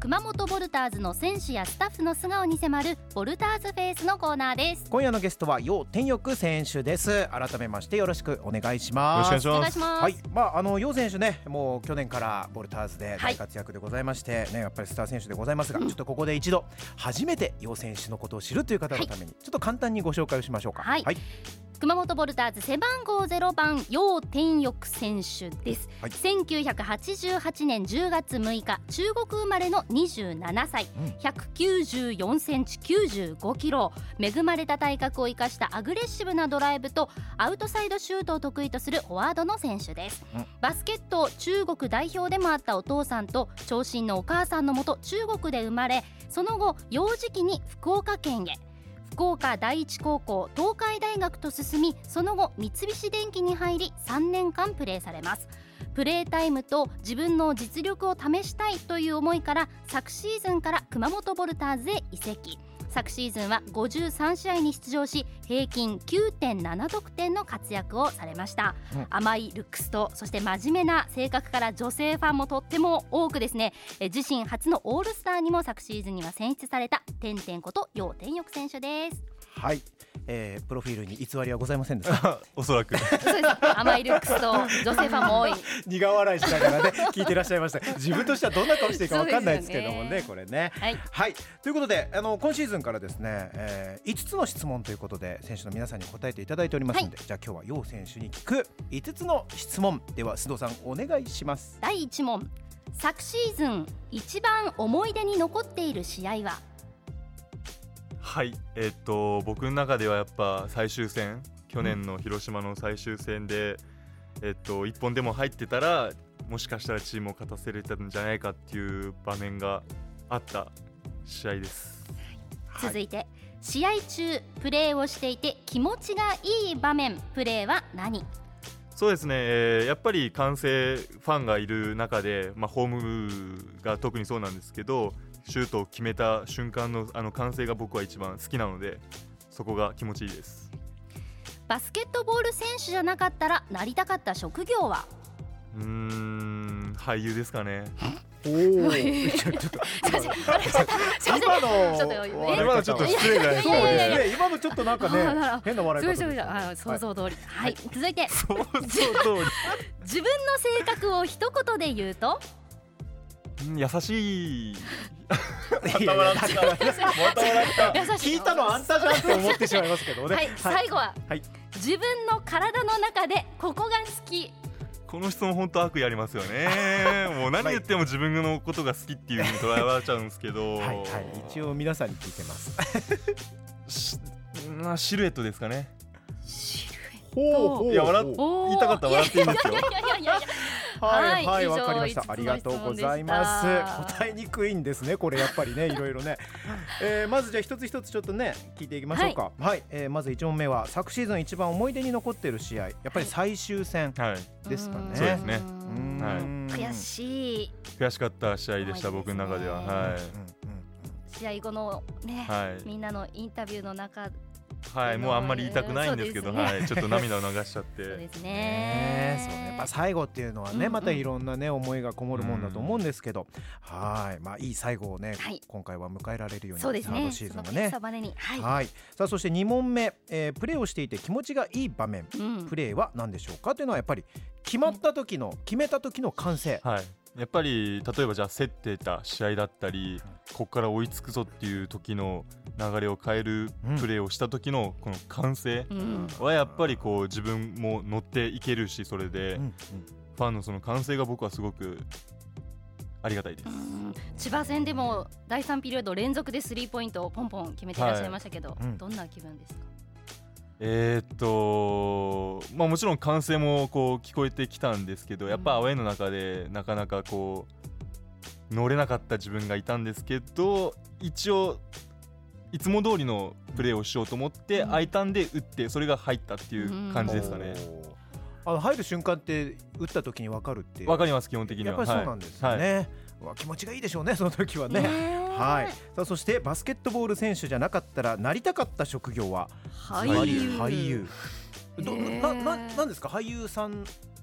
熊本ボルターズの選手やスタッフの素顔に迫るボルターズフェイスのコーナーです。 今夜のゲストは楊天翼選手です。改めましてよろしくお願いします。 よろしくお願いします。 はい、楊選手ね、もう去年からボルターズで大活躍でございまして、やっぱりスター選手でございますが、ちょっとここで一度初めて楊選手のことを知るという方のために、ちょっと簡単にご紹介をしましょうか。 熊本ボルターズ背番号0番楊天翼選手です、1988年10月6日中国生まれの27歳、194センチ95キロ、恵まれた体格を生かしたアグレッシブなドライブとアウトサイドシュートを得意とするフォワードの選手です、バスケット中国代表でもあったお父さんと長身のお母さんのもと中国で生まれ、その後幼児期に福岡県へ、福岡第一高校東海大学と進み、その後三菱電機に入り3年間プレーされます。プレータイムと自分の実力を試したいという思いから昨シーズンから熊本ボルターズへ移籍。昨シーズンは53試合に出場し平均 9.7 得点の活躍をされました、甘いルックスとそして真面目な性格から女性ファンもとっても多くですね、自身初のオールスターにも昨シーズンには選出されたてんてんこと楊天翼選手です。 はい、プロフィールに偽りはございませんでしたおそらくそうです。甘いルックスと女性ファンも多い苦笑いしながらね聞いていらっしゃいました。自分としてはどんな顔していいか分かんないですけどもね、これね。はい、ということで今シーズンからですね、5つの質問ということで選手の皆さんに答えていただいておりますので、じゃあ今日は楊選手に聞く5つの質問では須藤さんお願いします。 第1問、昨シーズン一番思い出に残っている試合は？ はい、僕の中ではやっぱ最終戦、去年の広島の最終戦で、1本でも入ってたらもしかしたらチームを勝たせれたんじゃないかっていう場面があった試合です、 続いて、試合中プレーをしていて気持ちがいい場面、プレーは何？ そうですね、やっぱり歓声ファンがいる中で、ホームが特にそうなんですけど、シュートを決めた瞬間の歓声が僕は一番好きなので、そこが気持ちいいです。 バスケットボール選手じゃなかったらなりたかった職業は？ 俳優ですかね。 おお、ちょっと今のちょっと失礼だよ。そうですね、今のちょっとなんかね変な笑い方。 想像通り。はい、続いて想像通り自分の性格を一言で言うと？ 優しい。 聞いたのあんたじゃんって思ってしまいますけどね。 はい、最後は、自分の体の中でここが好き。 この質問本当悪意ありますよね。もう何言っても自分のことが好きっていう風に捉えられちゃうんですけど、 一応皆さんに聞いてます。シルエットですかね。 シルエット。 いや言いたかったら笑っていいんですよ。 はいはい、わかりました。ありがとうございます。答えにくいんですね、これやっぱりね、いろいろね。まずじゃあ一つ一つちょっとね聞いていきましょうか。はい、まず1問目は昨シーズン一番思い出に残っている試合、やっぱり最終戦ですかね。 そうですね。 悔しかった試合でした、僕の中では。 試合後のね、みんなのインタビューの中もうあんまり言いたくないんですけど、ちょっと涙を流しちゃって。 そうですね。 そうね、やっぱ最後っていうのはね、またいろんなね思いがこもるもんだと思うんですけど、いい最後をね今回は迎えられるように、サードシーズンがね。さあ、そして2問目、プレーをしていて気持ちがいい場面、プレーは何でしょうかというのは、やっぱり決めた時の歓声。 やっぱり例えばじゃあ競ってた試合だったり、ここから追いつくぞっていう時の流れを変えるプレーをした時のこの歓声はやっぱりこう自分も乗っていけるし、それでファンのその歓声が僕はすごくありがたいです。 千葉戦でも第3ピリオド連続でスリーポイントをポンポン決めていらっしゃいましたけど、どんな気分ですか？ もちろん歓声もこう聞こえてきたんですけど、やっぱアウェーの中でなかなかこう乗れなかった自分がいたんですけど、一応いつも通りのプレーをしようと思って空いたんで打って、それが入ったっていう感じですかね。 入る瞬間って打った時に分かるって？ 分かります、基本的には。 やっぱりそうなんですよね。気持ちがいいでしょうね、その時はね。さあ、そしてバスケットボール選手じゃなかったらなりたかった職業は？俳優。なんですか、俳優さん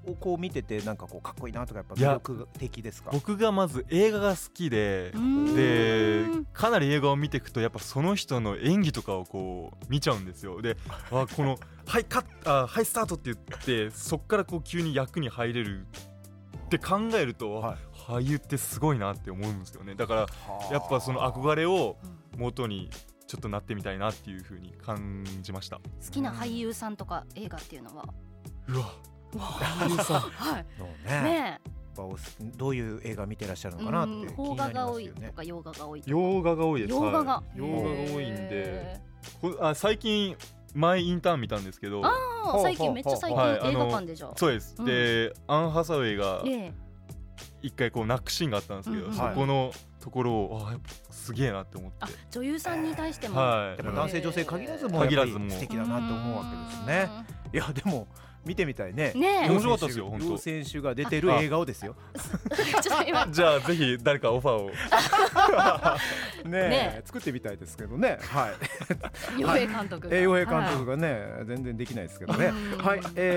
をこう見ててなんかこうかっこいいなとかやっぱ魅力的ですか？ 僕がまず映画が好きでかなり映画を見ていくとやっぱその人の演技とかをこう見ちゃうんですよ。でこのはいはいスタートって言ってそっからこう急に役に入れるって考えると、俳優ってすごいなって思うんですよね。だからやっぱその憧れを元にちょっとなってみたいなっていう風に感じました。 好きな俳優さんとか映画っていうのは？ うわ俳優さんはいねどういう映画見てらっしゃるのかなって気になりますよね。邦画が多いとか洋画が多い？ 洋画が多いです。 洋画が多いんで最近前インターン見たんですけど、 最近めっちゃ最近映画館でじゃあそうです、でアン・ハサウェイが一回こう泣くシーンがあったんですけど、そこのところをやっぱすげえなって思って、 女優さんに対しても、 やっぱ男性女性限らずもやっぱり素敵だなと思うわけですね。いやでも見てみたいね。 面白かったですよ本当。 両選手が出てる映画をですよ。 じゃあぜひ誰かオファーをね作ってみたいですけどね。はい。 洋平監督がね全然できないですけどね。はい。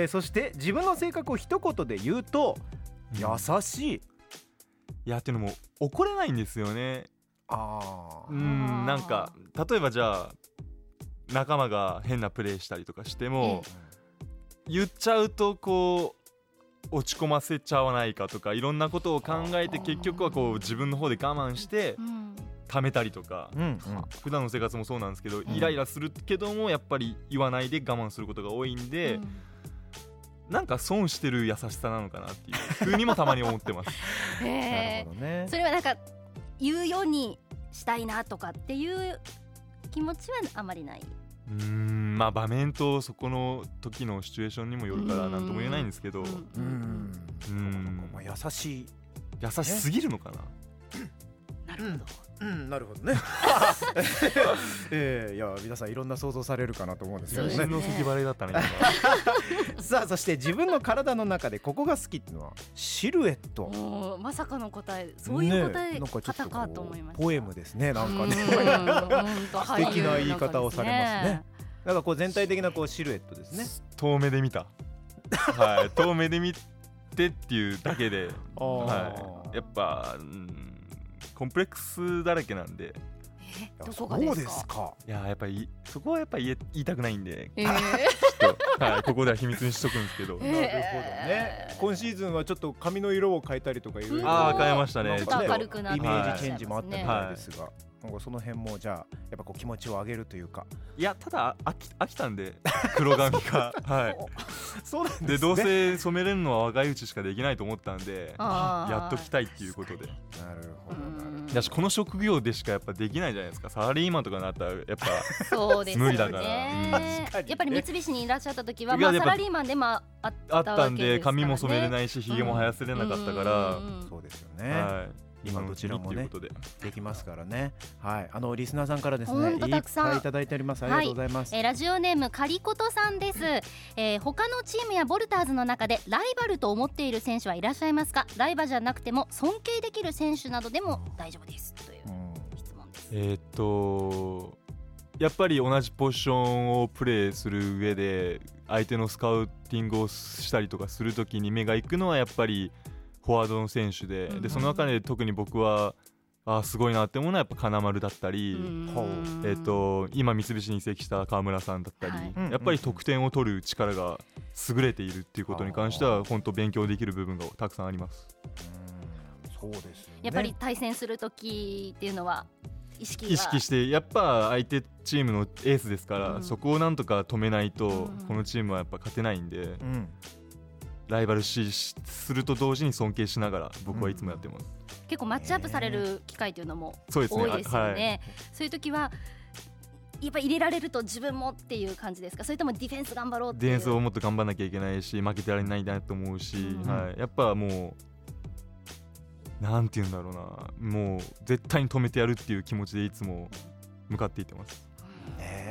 そして自分の性格を一言で言うと優しい。 いやっていうのも怒れないんですよね。なんか例えばじゃあ仲間が変なプレーしたりとかしても、言っちゃうとこう落ち込ませちゃわないかとかいろんなことを考えて結局はこう自分の方で我慢して溜めたりとか、普段の生活もそうなんですけど、イライラするけどもやっぱり言わないで我慢することが多いんで、なんか損してる優しさなのかなっていう風にもたまに思ってます。 なるほどね。それはなんか言うようにしたいなとかっていう気持ちはあまりない？ まあ場面とそこの時のシチュエーションにもよるからなんとも言えないんですけど、 優しすぎるのかな。なるほど。 なるほどね。いや皆さんいろんな想像されるかなと思うんですけどね。 の先払いだったね。 さあそして自分の体の中でここが好きっていうのはシルエット。 まさかの答え、そういう答え方かと思いました。 ポエムですね。なんかね素敵な言い方をされますね。なんかこう全体的なこうシルエットですね。 遠目で見た。はい、遠目で見てっていうだけで、やっぱコンプレックスだらけなんで。 どこがですか？ いややっぱりそこはやっぱ言いたくないんで、ちょっとここでは秘密にしとくんですけど。 なるほどね。今シーズンはちょっと髪の色を変えたりとかいろいろ変えましたね。 明るくなってイメージチェンジもあったみたいですが、なんかその辺もじゃあやっぱこう気持ちを上げるというか。 いやただ飽きたんで黒髪がそうなんですね。 でどうせ染めれるのは若いうちしかできないと思ったんでやっときたいっていうことで。 なるほど。 だしこの職業でしかやっぱできないじゃないですか。サラリーマンとかになったらやっぱそうですよね。 無理だから。 やっぱり三菱にいらっしゃった時はサラリーマンであったんで髪も染めれないしひげも生やせれなかったから。 そうですよね。今どちらもねできますからね。はい、リスナーさんからですねいっぱいいただいております。ありがとうございます。 ラジオネームカリコトさんです。他のチームやボルターズの中でライバルと思っている選手はいらっしゃいますか？ライバルじゃなくても尊敬できる選手などでも大丈夫ですという質問です。 やっぱり同じポジションをプレーする上で相手のスカウティングをしたりとかするときに目が行くのはやっぱりフォワードの選手で、その中で特に僕はすごいなって思うのはやっぱ金丸だったり、今三菱に移籍した川村さんだったり、やっぱり得点を取る力が優れているっていうことに関しては本当勉強できる部分がたくさんあります。 そうですよね。 やっぱり対戦する時っていうのは意識してやっぱ相手チームのエースですから、そこをなんとか止めないとこのチームはやっぱ勝てないんで、ライバル視すると同時に尊敬しながら僕はいつもやってます。 結構マッチアップされる機会というのも多いですよね。そういう時はやっぱり入れられると自分もっていう感じですか？それともディフェンス頑張ろうっていう。 ディフェンスをもっと頑張らなきゃいけないし負けてられないなと思うし、やっぱもうなんて言うんだろうな、もう絶対に止めてやるっていう気持ちでいつも向かっていってます。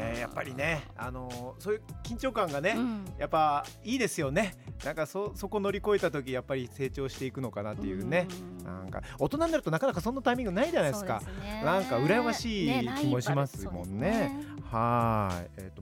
やっぱりね、そういう緊張感がね、やっぱいいですよね。なんかそこ乗り越えた時やっぱり成長していくのかなっていうね、なんか大人になるとなかなかそんなタイミングないじゃないですか。なんか羨ましい気もしますもんね。はい、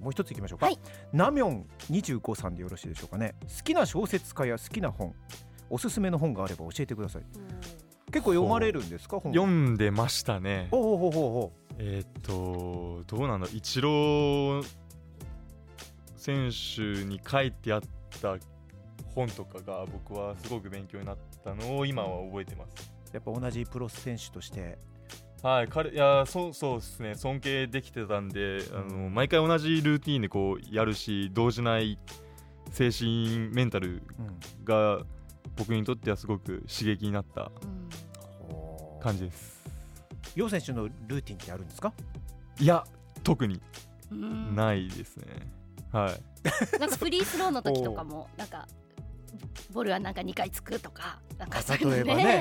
もう一ついきましょうか。はい、ナミョン25さんでよろしいでしょうかね。好きな小説家や好きな本、おすすめの本があれば教えてください。結構読まれるんですか？本読んでましたね。 どうなんだ、イチロー選手に書いてあった本とかが僕はすごく勉強になったのを今は覚えてます。 やっぱ同じプロ選手としてはい、そうですね、尊敬できてたんで、毎回同じルーティーンでこうやるし、動じない精神メンタルが僕にとってはすごく刺激になった感じです。 楊選手のルーティンってあるんですか？ いや、特にないですね。はい。 なんかフリースローの時とかもなんかボールはなんか2回つくとか、なんかそういうのね、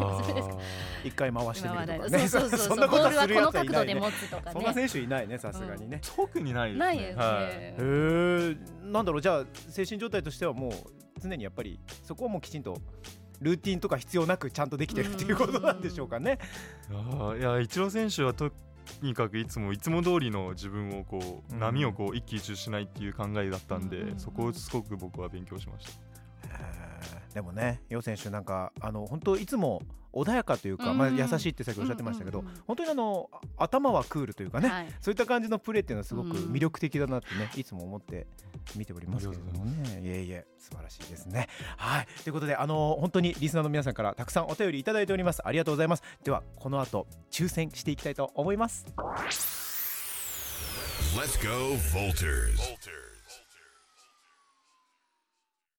1回回してみるとかね。 そんなことするやつはいないね。 そんな選手いないね、さすがにね。 特にないですね。 ないですね。 なんだろう、じゃあ精神状態としてはもう常にやっぱりそこはもうきちんとルーティンとか必要なくちゃんとできてるっていうことなんでしょうかね。 いや、イチロー選手はとにかくいつも通りの自分をこう、波をこう一喜一憂しないっていう考えだったんで、そこをすごく僕は勉強しました。 でもね、楊選手なんか本当いつも穏やかというか、優しいってさっきおっしゃってましたけど、本当に頭はクールというかね、そういった感じのプレーっていうのはすごく魅力的だなってね、いつも思って見ておりますけれどもね。いえ素晴らしいですね。はい、ということで本当にリスナーの皆さんからたくさんお便りいただいております。ありがとうございます。ではこの後抽選していきたいと思います。 Let's go Volters